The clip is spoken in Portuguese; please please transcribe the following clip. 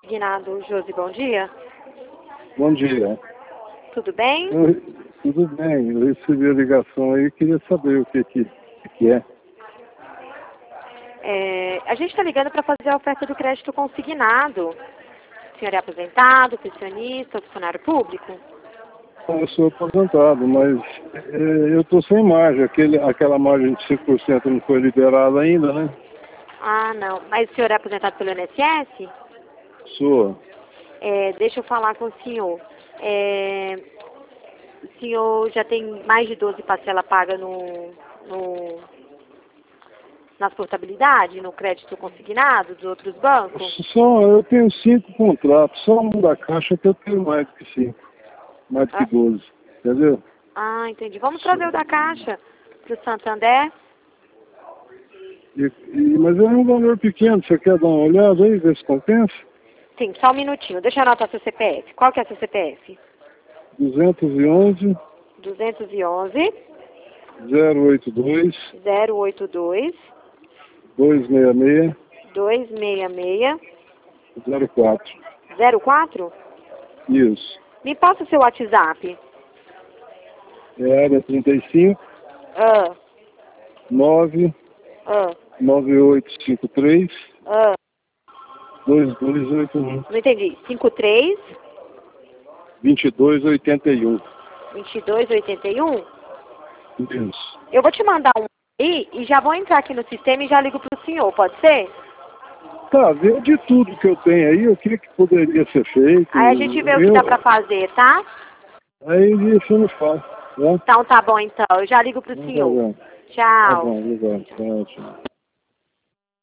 Guinado Josi, bom dia. Bom dia. Tudo bem? Tudo bem, eu recebi a ligação aí e queria saber o que é. A gente está ligando para fazer a oferta do crédito consignado. O senhor é aposentado, pensionista, funcionário público? Eu sou aposentado, mas eu estou sem margem. Aquela margem de 5% não foi liberada ainda, né? Ah, não. Mas o senhor é aposentado pelo INSS? Sou. Deixa eu falar com o senhor. O senhor já tem mais de 12 parcelas pagas nas portabilidades, no crédito consignado dos outros bancos? Eu tenho 5 contratos, só um da Caixa que eu tenho mais do que 5. Mais do que 12, entendeu? Ah, entendi. Vamos trazer o da Caixa para o Santander? Mas é um valor pequeno, você quer dar uma olhada aí, ver se compensa? Sim, só um minutinho. Deixa eu anotar seu CPF. Qual que é seu CPF? 211 211 082 082 266 266 04. 04? Isso. Me passa o seu WhatsApp. É área 35 Ah, 9 ah, 9853 ah. 2281 Não entendi. 53 2281. 2281? Isso. Eu vou te mandar um aí e já vou entrar aqui no sistema e já ligo pro senhor, pode ser? Tá, vê de tudo que eu tenho aí, o que poderia ser feito. Aí a gente vê o que dá pra fazer, tá? Aí isso me faz, né? Então tá bom então. Eu já ligo pro Tá senhor. bom. Tá Tchau. bom, obrigado. Tchau, tchau.